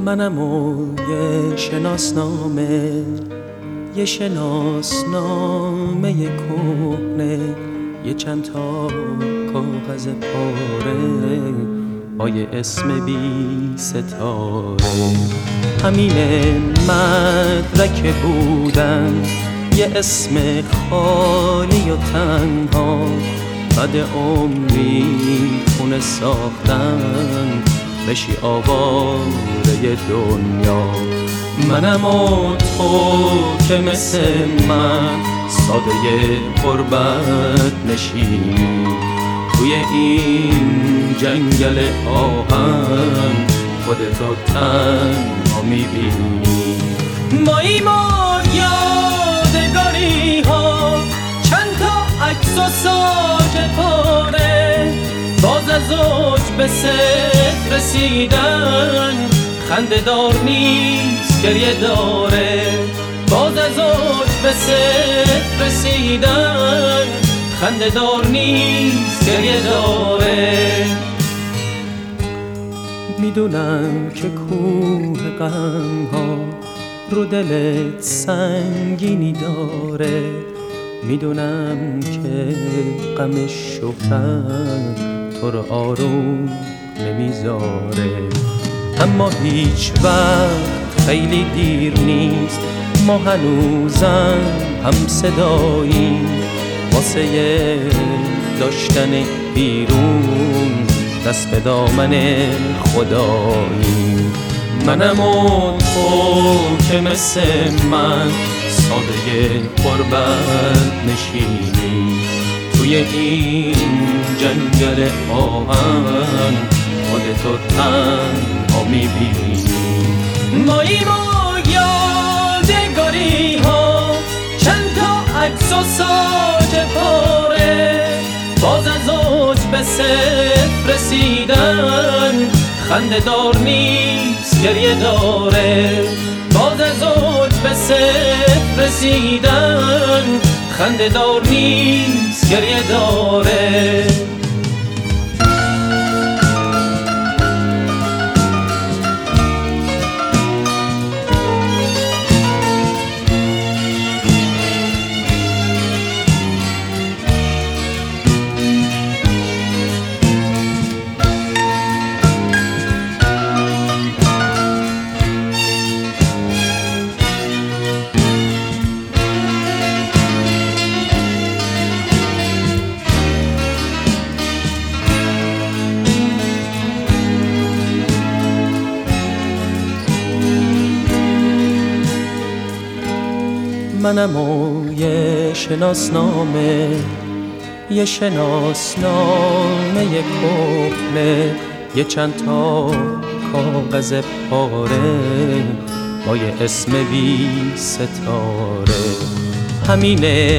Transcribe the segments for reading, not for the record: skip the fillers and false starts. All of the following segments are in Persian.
منم و یه شناسنامه کهنه، یه چند تا کاغذ پاره با یه اسم بی ستاره. همین مدرک بودن، یه اسم خالی و تنها، بعد عمری خونه ساختن بشی آواره دنیا. منم و تو که مثل من ساده غربت نشینی، توی این جنگل آهن خودتو تنها میبینی. ماییم و یادگاری ها، چند تا عکس و ساج پاره، باز از اوج به صفر رسیدن خنده دار نیست گریه داره. باز از اوج به صفر رسیدن خنده دار نیست گریه داره. میدونم که کوه غم ها رو دلت سنگینی داره، میدونم که غم شهرت تو رو آروم نمیذاره. اما هیچ وقت خیلی دیر نیست، ما هنوزم هم صداییم واسه داشتن بیرون دست به دامن خداییم. منم و تو که مثل من ساده غربت نشینی، توی این جنگل آهن خودتو تنها میبینی. ماییم و یادگاری ها، چند تا عکس و ساج پاره، باز از اوج به صفر رسیدن خنده دار نیست گریه داره. باز از اوج به صفر رسیدن خنده دار نیست گریه داره. منم و یه شناسنامه کهنه، یه چند تا کاغذ پاره با یه اسم بی ستاره. همین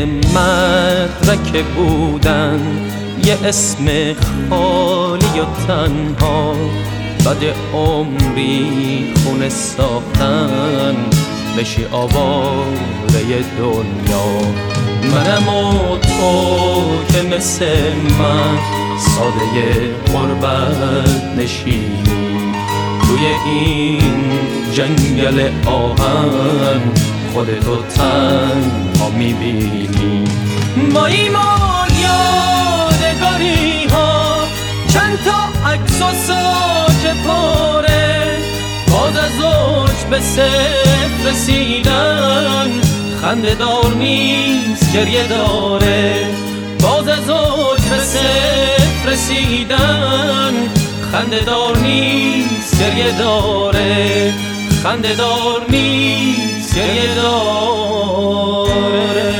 مدرک بودن، یه اسم خالی و تنها، بعد عمری خونه ساختن بشی آواره دنیا. منم و تو که مثل من ساده غربت نشینی، توی این جنگل آهن خودتو تنها میبینی. ماییم و یادگاری ها، چند تا عکس و ساج پاره، باز از اوج به صفر رسیدن خنده دار نیست گریه داره. باز از اوج به صفر رسیدن خنده دار نیست گریه داره. خنده دار نیست گریه داره.